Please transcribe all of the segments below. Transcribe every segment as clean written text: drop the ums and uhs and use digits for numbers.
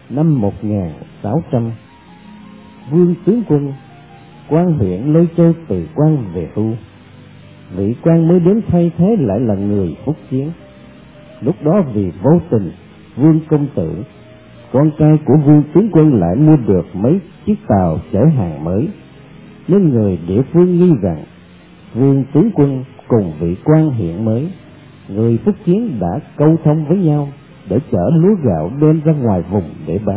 Năm 1600, Vương tướng quân quan huyện Lôi Châu từ quan về hưu. Vị quan mới đến thay thế lại là người Phúc Kiến. Lúc đó vì vô tình, Vương công tử, con trai của Vương tướng quân, lại mua được mấy chiếc tàu chở hàng mới, nên người địa phương nghi rằng Vương tướng quân cùng vị quan huyện mới, người Phúc Kiến, đã câu thông với nhau để chở lúa gạo đem ra ngoài vùng để bán.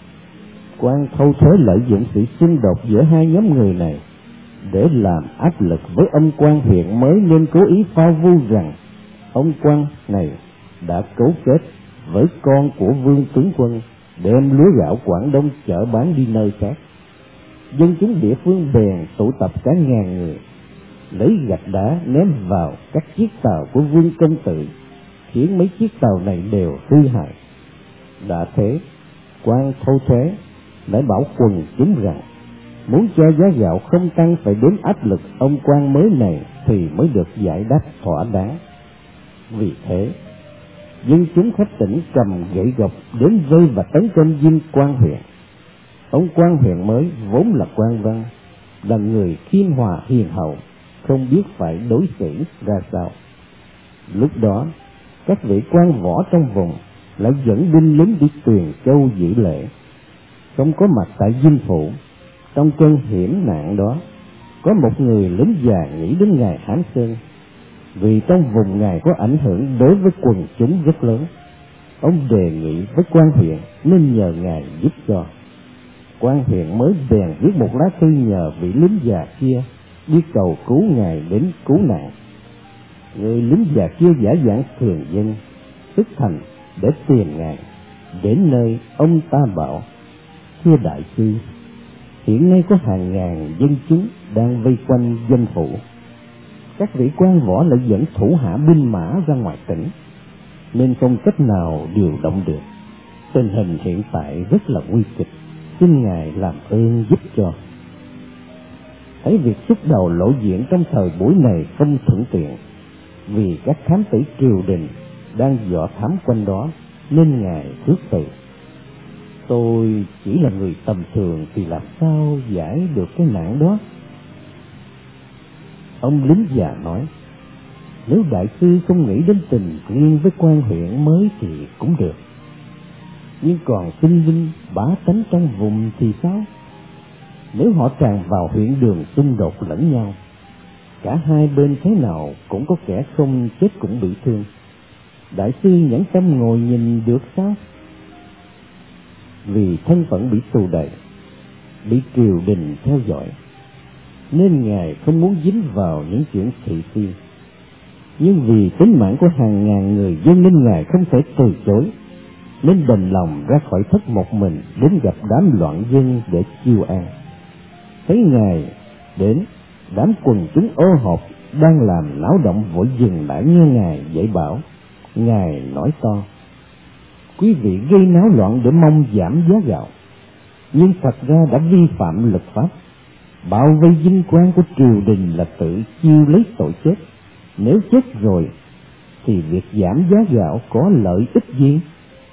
Quan Thâu Thuế lợi dụng sự xung đột giữa hai nhóm người này để làm áp lực với ông quan huyện mới, nên cố ý phao vu rằng ông quan này đã cấu kết với con của Vương tướng quân đem lúa gạo Quảng Đông chở bán đi nơi khác. Dân chúng địa phương bèn tụ tập cả ngàn người, lấy gạch đá ném vào các chiếc tàu của Vương công tử, khiến mấy chiếc tàu này đều hư hại. Đã thế, quan Thâu Thuế lại bảo quần chúng rằng muốn cho giá gạo không tăng phải đến áp lực ông quan mới này thì mới được giải đáp thỏa đáng. Vì thế, dân chúng khắp tỉnh cầm gậy gộc đến vây và tấn công dinh quan huyện. Ông quan huyện mới vốn là quan văn, là người khiêm hòa hiền hậu, không biết phải đối xử ra sao. Lúc đó, các vị quan võ trong vùng lại dẫn binh lính đi Tuyền Châu giữ lễ, không có mặt tại dinh phủ. Trong cơn hiểm nạn đó, có một người lính già nghĩ đến ngài Hán Sơn, vì trong vùng ngài có ảnh hưởng đối với quần chúng rất lớn. Ông đề nghị với quan huyện nên nhờ ngài giúp cho. Quan huyện mới bèn viết một lá thư nhờ vị lính già kia đi cầu cứu ngài đến cứu nạn. Người lính già kia giả dạng thường dân, sức thành để tìm ngài. Đến nơi, ông ta bảo: thưa đại sư, hiện nay có hàng ngàn dân chúng đang vây quanh dinh phủ. Các vị quan võ lại dẫn thủ hạ binh mã ra ngoài tỉnh, nên không cách nào điều động được. Tình hình hiện tại rất là nguy kịch, xin ngài làm ơn giúp cho. Thấy việc xuất đầu lộ diện trong thời buổi này không thuận tiện, vì các thám tử triều đình đang dò thám quanh đó, nên ngài khước từ. Tôi chỉ là người tầm thường thì làm sao giải được cái nạn đó? Ông lính già nói: nếu đại sư không nghĩ đến tình riêng với quan huyện mới thì cũng được, nhưng còn sinh linh bá tánh trong vùng thì sao? Nếu họ tràn vào huyện đường xung đột lẫn nhau, cả hai bên thế nào cũng có kẻ không chết cũng bị thương. Đại sư nhẫn tâm ngồi nhìn được sao? Vì thân phận bị xù đẩy, bị triều đình theo dõi, nên ngài không muốn dính vào những chuyện thị phi. Nhưng vì tính mạng của hàng ngàn người dân nên ngài không thể từ chối, nên đành lòng ra khỏi thất một mình đến gặp đám loạn dân để chiêu an. Thấy ngài đến, đám quần chúng ô hộp đang làm náo động vội dừng lại nghe ngài dạy bảo. Ngài nói to: quý vị gây náo loạn để mong giảm giá gạo, nhưng thật ra đã vi phạm luật pháp. Bao vây vinh quang của triều đình là tự chiêu lấy tội chết. Nếu chết rồi thì việc giảm giá gạo có lợi ích gì?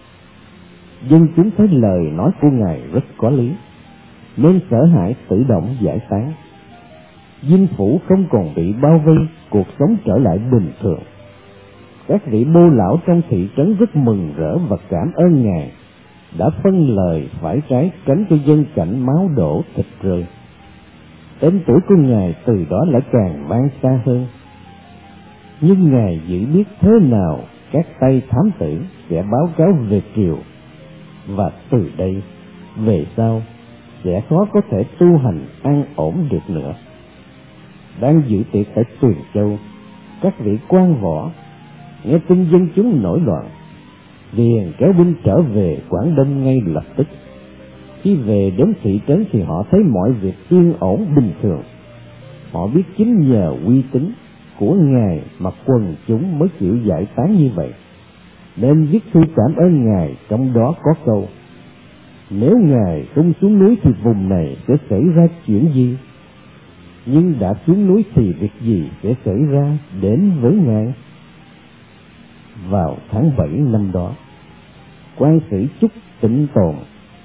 Dân chúng thấy lời nói của ngài rất có lý, nên sợ hãi tự động giải tán. Dinh phủ không còn bị bao vây, cuộc sống trở lại bình thường. Các vị bô lão trong thị trấn rất mừng rỡ và cảm ơn ngài đã phân lời phải trái, tránh cho dân cảnh máu đổ thịt rơi. Tên tuổi của ngài từ đó lại càng vang xa hơn. Nhưng ngài giữ biết thế nào các tay thám tử sẽ báo cáo về triều, và từ đây về sau sẽ khó có thể tu hành an ổn được nữa. Đang dự tiệc tại Tuyền Châu, các vị quan võ nghe tin dân chúng nổi loạn, liền kéo binh trở về Quảng Đông ngay lập tức. Khi về đến thị trấn thì họ thấy mọi việc yên ổn bình thường. Họ biết chính nhờ uy tín của ngài mà quần chúng mới chịu giải tán như vậy, nên viết thư cảm ơn ngài, trong đó có câu: nếu ngài không xuống núi thì vùng này sẽ xảy ra chuyện gì, nhưng đã xuống núi thì việc gì sẽ xảy ra đến với ngài. Vào tháng 7 năm đó, quan sĩ Trúc Tịnh Tồn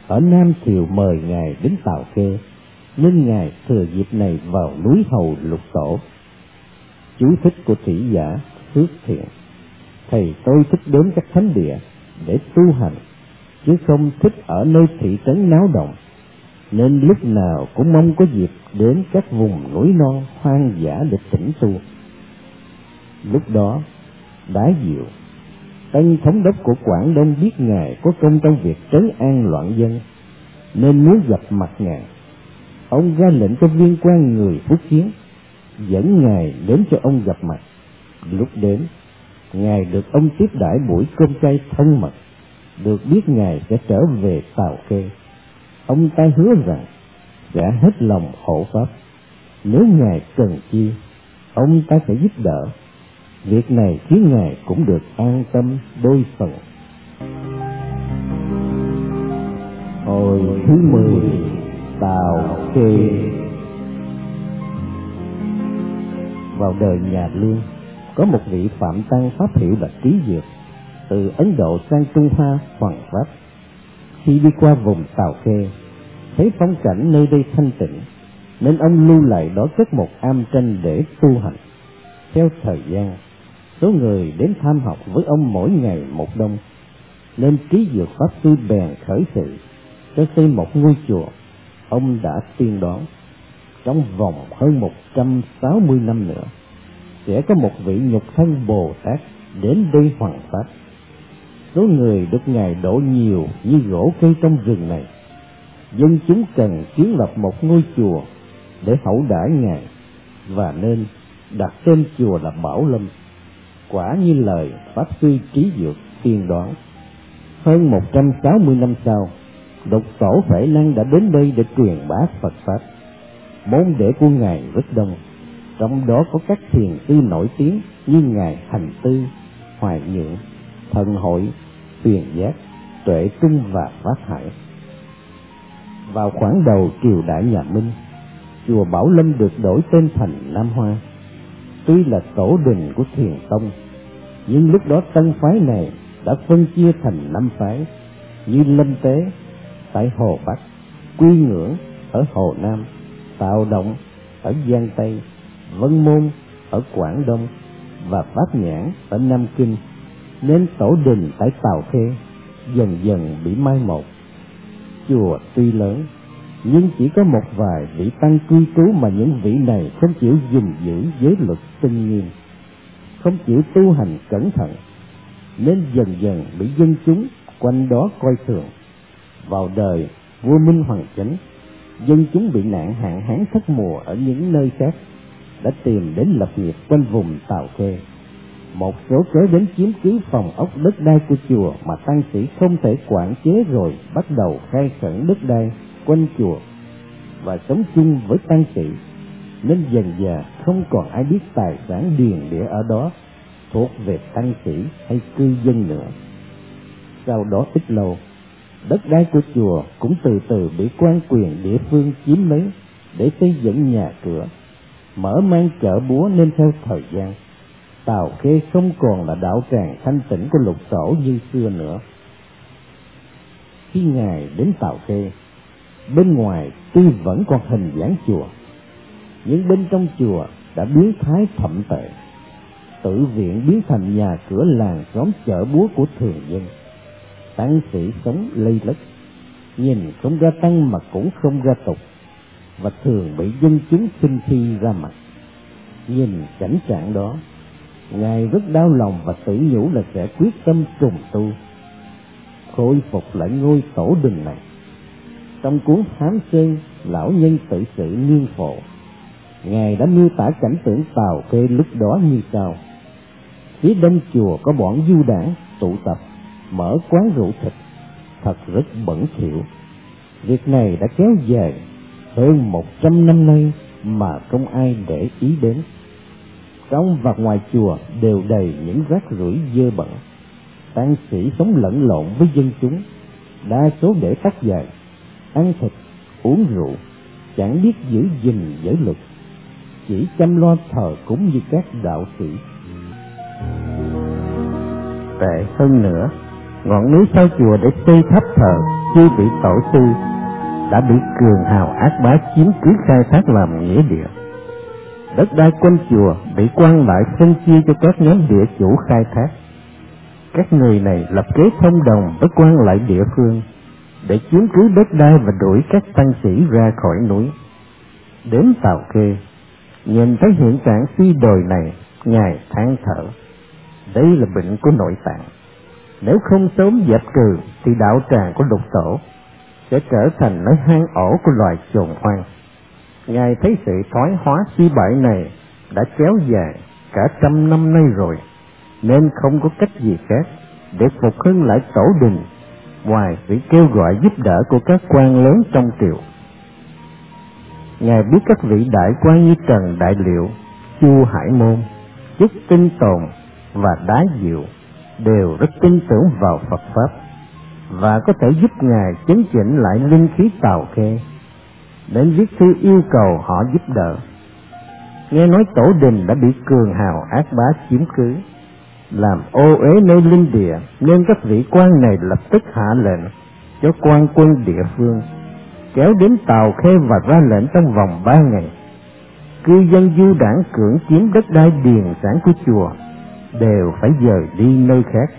ở Nam Thiệu mời Ngài đến Tào Khê, nên Ngài thừa dịp này vào núi hầu lục tổ. Chú thích của thủy giả Phước Thiện: thầy tôi thích đến các thánh địa để tu hành, chứ không thích ở nơi thị trấn náo động, nên lúc nào cũng mong có dịp đến các vùng núi non hoang dã để tĩnh tu. Lúc đó, Đái Diệu, tân thống đốc của Quảng Đông, biết Ngài có công trong việc trấn an loạn dân, nên muốn gặp mặt Ngài. Ông ra lệnh cho viên quan người Phúc Kiến dẫn Ngài đến cho ông gặp mặt. Lúc đến, Ngài được ông tiếp đãi buổi cơm chay thân mật, được biết Ngài sẽ trở về Tào Khê. Ông ta hứa rằng sẽ hết lòng hộ pháp, nếu Ngài cần chi, ông ta sẽ giúp đỡ. Việc này khiến Ngài cũng được an tâm đôi phần. Hồi thứ 10, Tào Khê. Vào đời nhà Lương, có một vị phạm tăng pháp hiệu là Trí Dược, từ Ấn Độ sang Trung Hoa hoằng pháp. Khi đi qua vùng Tào Khê, thấy phong cảnh nơi đây thanh tịnh, nên ông lưu lại đó cất một am tranh để tu hành. Theo thời gian, số người đến tham học với ông mỗi ngày một đông, nên Trí Dược pháp sư bèn khởi sự cho xây một ngôi chùa. Ông đã tiên đoán trong vòng hơn 160 năm nữa sẽ có một vị nhục thân Bồ Tát đến đây hoằng pháp. Số người được Ngài đổ nhiều như gỗ cây trong rừng này. Dân chúng cần kiến lập một ngôi chùa để hậu đãi Ngài, và nên đặt tên chùa là Bảo Lâm. Quả như lời pháp sư Trí Dược tiên đoán. Hơn 160 năm sau, Độc Tổ Huệ Năng đã đến đây để truyền bá Phật pháp. Môn đệ của Ngài rất đông, trong đó có các thiền sư nổi tiếng như Ngài Hành Tư, Hoài Nhượng, Thần Hội, Tuyền Giác, Tuệ Trung và Phát Hải. Vào khoảng đầu triều đại nhà Minh, chùa Bảo Lâm được đổi tên thành Nam Hoa. Tuy là tổ đình của Thiền Tông, nhưng lúc đó tông phái này đã phân chia thành 5 phái, như Lâm Tế tại Hồ Bắc, Quy Ngưỡng ở Hồ Nam, Tạo Động ở Giang Tây, Vân Môn ở Quảng Đông và Bát Nhãn ở Nam Kinh, nên tổ đình tại Tào Khê dần dần bị mai một. Chùa tuy lớn, nhưng chỉ có một vài vị tăng cư trú mà những vị này không chịu gìn giữ giới luật tinh nghiêm, không chịu tu hành cẩn thận, nên dần dần bị dân chúng quanh đó coi thường. Vào đời vua Minh Hoàng Chánh, dân chúng bị nạn hạn hán thất mùa ở những nơi khác đã tìm đến lập nghiệp quanh vùng Tào Khê. Một số kéo đến chiếm cứ phòng ốc đất đai của chùa mà tăng sĩ không thể quản chế, rồi bắt đầu khai khẩn đất đai quanh chùa và sống chung với tăng sĩ, nên dần dà không còn ai biết tài sản điền địa ở đó thuộc về tăng sĩ hay cư dân nữa. Sau đó ít lâu, đất đai của chùa cũng từ từ bị quan quyền địa phương chiếm lấy để xây dựng nhà cửa, mở mang chợ búa, nên theo thời gian, Tào Khê không còn là đạo tràng thanh tịnh của Lục Tổ như xưa nữa. Khi Ngài đến Tào Khê, bên ngoài tuy vẫn còn hình dáng chùa, nhưng bên trong chùa đã biến thái thậm tệ. Tự viện biến thành nhà cửa làng xóm chợ búa của thường dân. Tăng sĩ sống lây lất, nhìn không ra tăng mà cũng không ra tục, và thường bị dân chúng khinh khi ra mặt. Nhìn cảnh trạng đó, Ngài rất đau lòng và tự nhủ là sẽ quyết tâm trùng tu, khôi phục lại ngôi tổ đình này. Trong cuốn Thám Sơn Lão Nhân Tự Sự Niên Phổ, Ngài đã miêu tả cảnh tượng Tào Khê lúc đó như sau: phía đông chùa có bọn du đảng tụ tập mở quán rượu thịt, thật rất bẩn thỉu. Việc này đã kéo dài hơn 100 năm nay mà không ai để ý đến. Trong và ngoài chùa đều đầy những rác rưởi dơ bẩn. Tăng sĩ sống lẫn lộn với dân chúng, đa số để tắt dài, ăn thịt, uống rượu, chẳng biết giữ gìn giới luật, chỉ chăm lo thờ cúng như các đạo sĩ. Tệ hơn nữa, ngọn núi sau chùa để xây tháp thờ chư vị tổ sư đã bị cường hào ác bá chiếm cứ khai thác làm nghĩa địa. Đất đai quanh chùa bị quan lại phân chia cho các nhóm địa chủ khai thác. Các người này lập kế thông đồng với quan lại địa phương để chiếm cứ đất đai và đuổi các tăng sĩ ra khỏi núi. Đến Tào Khê, nhìn thấy hiện trạng suy đồi này, Ngài than thở. Đây là bệnh của nội tạng. Nếu không sớm dẹp trừ thì đạo tràng của Lục Tổ sẽ trở thành nơi hang ổ của loài chồn hoang. Ngài thấy sự thoái hóa suy bại này đã kéo dài cả 100 năm nay rồi, nên không có cách gì khác để phục hưng lại tổ đình ngoài sự kêu gọi giúp đỡ của các quan lớn trong triều. Ngài biết các vị đại quan như Trần Đại Liệu, Chu Hải Môn, Chức Tinh Tồn và Đá Diệu đều rất tin tưởng vào Phật Pháp và có thể giúp Ngài chấn chỉnh lại linh khí Tào Khê, đến viết thư yêu cầu họ giúp đỡ. Nghe nói tổ đình đã bị cường hào ác bá chiếm cứ, làm ô uế nơi linh địa, nên các vị quan này lập tức hạ lệnh cho quan quân địa phương kéo đến Tào Khê và ra lệnh trong vòng 3 ngày, cư dân du đảng cưỡng chiếm đất đai điền sản của chùa đều phải dời đi nơi khác.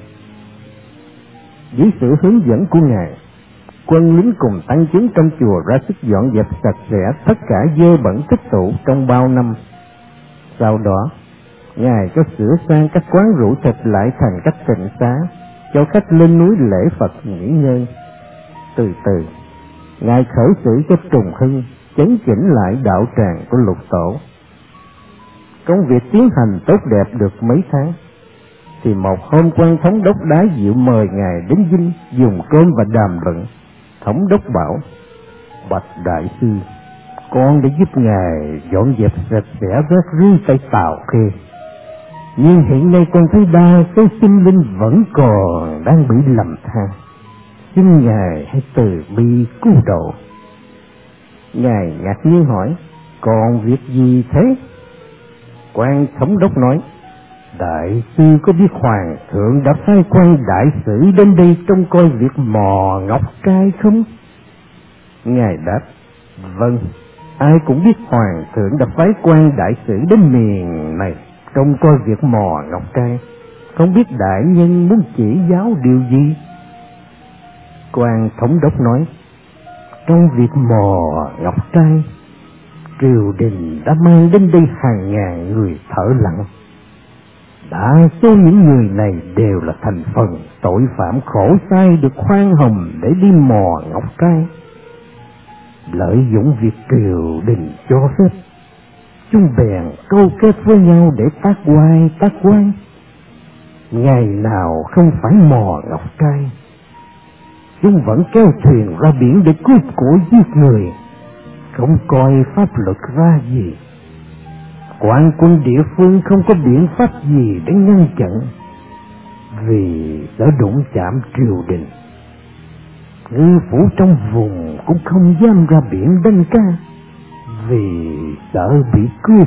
Dưới sự hướng dẫn của Ngài, quân lính cùng tăng chứng trong chùa ra sức dọn dẹp sạch sẽ tất cả dơ bẩn tích tụ trong bao năm. Sau đó, Ngài cho sửa sang các quán rượu thịt lại thành các tịnh xá cho khách lên núi lễ Phật nghỉ ngơi. Từ từ, Ngài khởi sự cho trùng hưng, chấn chỉnh lại đạo tràng của Lục Tổ. Công việc tiến hành tốt đẹp được mấy tháng, thì một hôm quan thống đốc Đá Diệu mời Ngài đến dinh dùng cơm và đàm luận. Thống đốc bảo: Bạch đại sư, con đã giúp Ngài dọn dẹp sạch sẽ rác rưới tại Tào Khê, nhưng hiện nay con thấy đa số sinh linh vẫn còn đang bị lầm than. Xin Ngài hãy từ bi cứu độ. Ngài ngạc nhiên hỏi: Còn việc gì thế? Quan thống đốc nói: Đại sư có biết Hoàng thượng đã phái quan đại sử đến đây trông coi việc mò ngọc trai không? Ngài đáp: Vâng, ai cũng biết Hoàng thượng đã phái quan đại sử đến miền này trông coi việc mò ngọc trai. Không biết đại nhân muốn chỉ giáo điều gì? Quan thống đốc nói: Trong việc mò ngọc trai, triều đình đã mang đến đây hàng ngàn người thợ lặn. Đa số những người này đều là thành phần tội phạm khổ sai được khoan hồng để đi mò ngọc trai. Lợi dụng việc triều đình cho phép, chúng bèn câu kết với nhau để tác oai. Ngày nào không phải mò ngọc trai, chúng vẫn kéo thuyền ra biển để cướp của giết người, không coi pháp luật ra gì. Quan quân địa phương không có biện pháp gì để ngăn chặn, vì sợ đụng chạm triều đình. Ngư phủ trong vùng cũng không dám ra biển đánh cá, vì sợ bị cướp.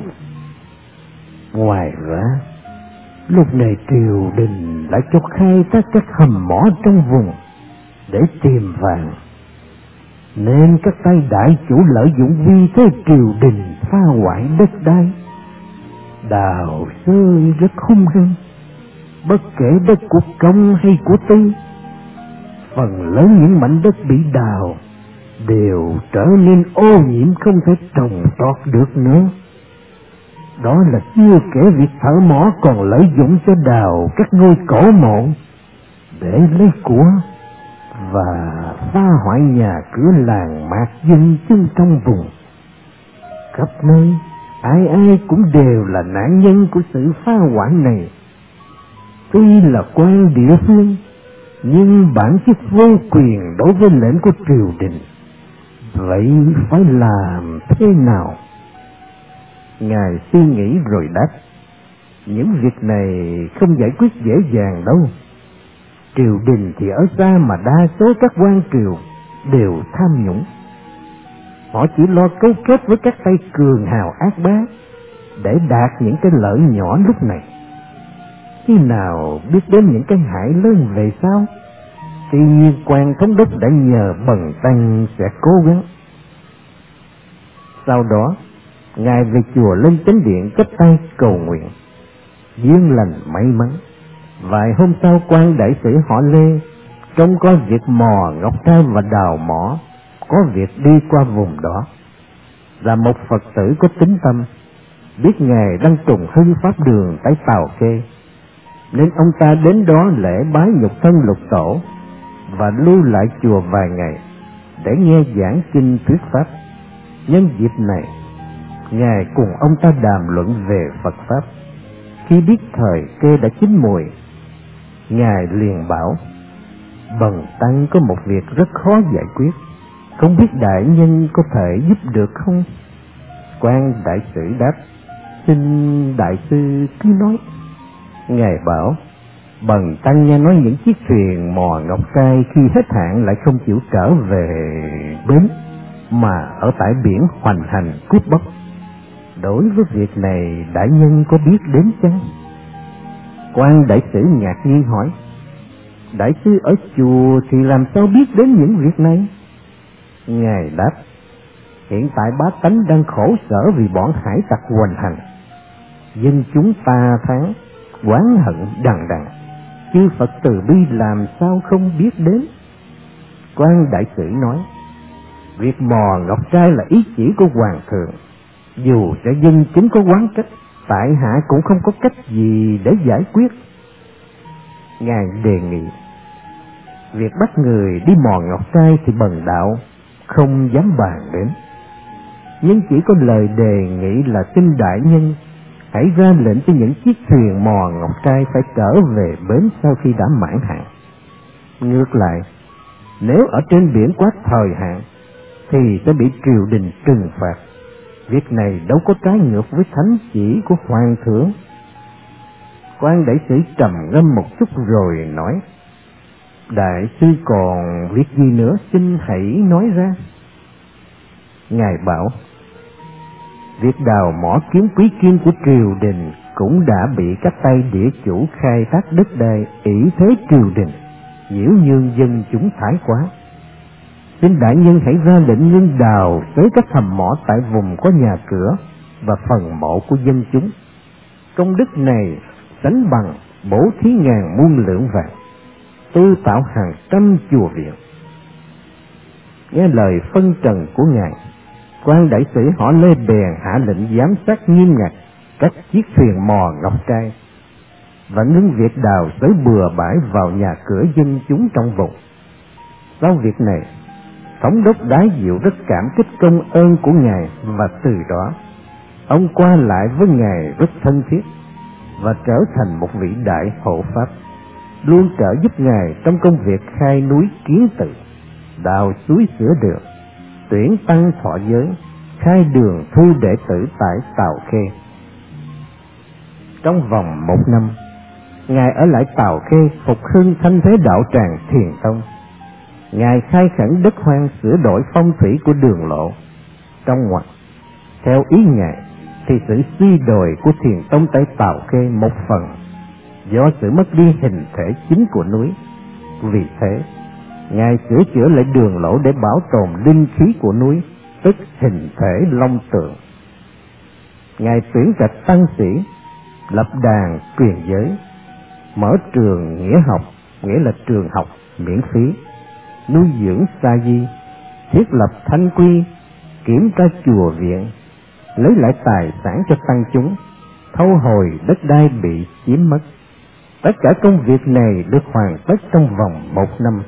Ngoài ra, lúc này triều đình lại cho khai thác các hầm mỏ trong vùng để tìm vàng, nên các tay đại chủ lợi dụng vi thế triều đình phá hoại đất đai, đào xới rất hung hăng. Bất kể đất của công hay của tư, phần lớn những mảnh đất bị đào đều trở nên ô nhiễm không thể trồng trọt được nữa. Đó là chưa kể việc thợ mỏ còn lợi dụng cho đào các ngôi cổ mộ để lấy của và phá hoại nhà cửa làng mạc dân chúng trong vùng. Khắp nơi, ai ai cũng đều là nạn nhân của sự phá hoại này. Tuy là quan địa phương, nhưng bản chất vô quyền đối với lệnh của triều đình. Vậy phải làm thế nào? Ngài suy nghĩ rồi đáp: Những việc này không giải quyết dễ dàng đâu. Triều đình thì ở xa mà đa số các quan triều đều tham nhũng. Họ chỉ lo cấu kết với các tay cường hào ác bá để đạt những cái lợi nhỏ lúc này, khi nào biết đến những cái hại lớn về sau. Tuy nhiên quan thống đốc đã nhờ Bần tăng sẽ cố gắng. Sau đó, ngài về chùa lên chánh điện chắp tay cầu nguyện, duyên lành may mắn. Vài hôm sau, quan đại sử họ Lê trông coi việc mò ngọc trai và đào mỏ, có việc đi qua vùng đó. Là một Phật tử có tín tâm, biết ngài đang trùng hưng pháp đường tại Tào Khê, nên ông ta đến đó lễ bái nhục thân lục tổ và lưu lại chùa vài ngày để nghe giảng kinh thuyết pháp. Nhân dịp này, ngài cùng ông ta đàm luận về Phật pháp. Khi biết thời kê đã chín mùi, ngài liền bảo: Bần tăng có một việc rất khó giải quyết, không biết đại nhân có thể giúp được không? Quan đại sử đáp: Xin đại sư cứ nói. Ngài bảo: Bần tăng nghe nói những chiếc thuyền mò ngọc trai khi hết hạn lại không chịu trở về bến, mà ở tại biển hoành hành cướp bóc. Đối với việc này, đại nhân có biết đến chăng? Quan đại sử ngạc nhiên hỏi: Đại sư ở chùa thì làm sao biết đến những việc này? Ngài đáp: Hiện tại bá tánh đang khổ sở vì bọn hải tặc hoành hành, dân chúng ta thắng, oán hận đằng đằng, chư Phật từ bi làm sao không biết đến? Quan đại sử nói: Việc mò ngọc trai là ý chỉ của hoàng thượng, dù cho dân chúng có oán trách, tại hạ cũng không có cách gì để giải quyết. Ngài đề nghị: Việc bắt người đi mò ngọc trai thì bần đạo không dám bàn đến, nhưng chỉ có lời đề nghị là xin đại nhân hãy ra lệnh cho những chiếc thuyền mò ngọc trai phải trở về bến sau khi đã mãn hạn. Ngược lại, nếu ở trên biển quá thời hạn thì sẽ bị triều đình trừng phạt. Việc này đâu có trái ngược với thánh chỉ của hoàng thượng. Quan đại sử trầm ngâm một chút rồi nói: Đại sư còn việc gì nữa, xin hãy nói ra. Ngài bảo: Việc đào mỏ kiếm quý kim của triều đình cũng đã bị các tay địa chủ khai thác đất đai ỷ thế triều đình, nhiễu nhương dân chúng thái quá. Xin đại nhân hãy ra lệnh ngưng đào tới các hầm mỏ tại vùng có nhà cửa và phần mộ của dân chúng. Công đức này sánh bằng bổ thí ngàn muôn lượng vàng, tu tạo hàng trăm chùa viện. Nghe lời phân trần của ngài, quan đại sử họ Lê bèn hạ lệnh giám sát nghiêm ngặt các chiếc thuyền mò ngọc trai và ngưng việc đào xới bừa bãi vào nhà cửa dân chúng trong vùng. Sau việc này, thống đốc Đái Diệu rất cảm kích công ơn của ngài, và từ đó ông qua lại với ngài rất thân thiết và trở thành một vị đại hộ pháp, luôn trợ giúp ngài trong công việc khai núi kiến tự, đào suối sửa đường, tuyển tăng thọ giới, khai đường thu đệ tử tại Tào Khê. Trong vòng 1 năm, ngài ở lại Tào Khê phục hưng thanh thế đạo tràng Thiền Tông. Ngài khai khẩn đất hoang, sửa đổi phong thủy của đường lộ. Trong ngoặc, theo ý ngài thì sự suy đồi của Thiền Tông tại Tào Khê một phần do sự mất đi hình thể chính của núi. Vì thế, ngài sửa chữa lại đường lộ để bảo tồn linh khí của núi, tức hình thể long tượng. Ngài tuyển trạch tăng sĩ, lập đàn truyền giới, mở trường nghĩa học, nghĩa là trường học miễn phí, nuôi dưỡng sa di, thiết lập thanh quy, kiểm tra chùa viện, lấy lại tài sản cho tăng chúng, thâu hồi đất đai bị chiếm mất. Tất cả công việc này được hoàn tất trong vòng 1 năm.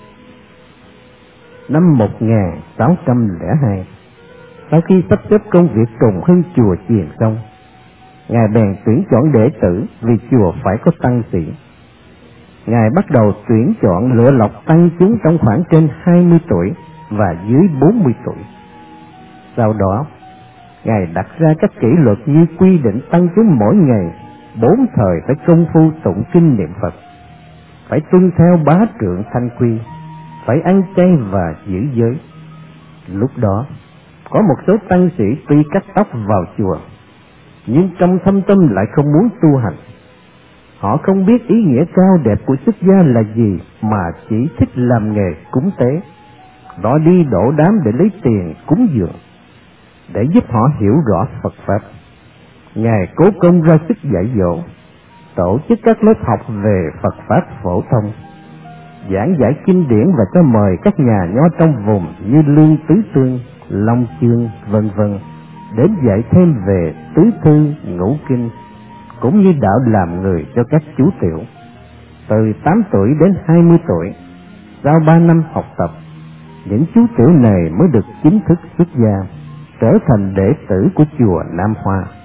Năm 1602, sau khi sắp xếp công việc trùng hưng chùa chiền xong, ngài bèn tuyển chọn đệ tử vì chùa phải có tăng sĩ. Ngài bắt đầu tuyển chọn lựa lọc tăng chúng trong khoảng trên 20 tuổi và dưới 40 tuổi. Sau đó, ngài đặt ra các kỷ luật như quy định tăng chúng mỗi ngày 4 thời phải công phu tụng kinh niệm Phật, phải tuân theo bá trượng thanh quy, phải ăn chay và giữ giới. Lúc đó, có một số tăng sĩ tuy cắt tóc vào chùa, nhưng trong thâm tâm lại không muốn tu hành. Họ không biết ý nghĩa cao đẹp của xuất gia là gì, mà chỉ thích làm nghề cúng tế, đỏ đi đổ đám để lấy tiền cúng dường. Để giúp họ hiểu rõ Phật Pháp, Ngài cố công ra sức dạy dỗ, tổ chức các lớp học về Phật Pháp phổ thông, giảng giải kinh điển và cho mời các nhà nho trong vùng như Lương Tứ Tương, Long Chương, vân vân đến dạy thêm về tứ thư, ngũ kinh, cũng như đạo làm người cho các chú tiểu. Từ 8 tuổi đến 20 tuổi, sau 3 năm học tập, những chú tiểu này mới được chính thức xuất gia, trở thành đệ tử của chùa Nam Hoa.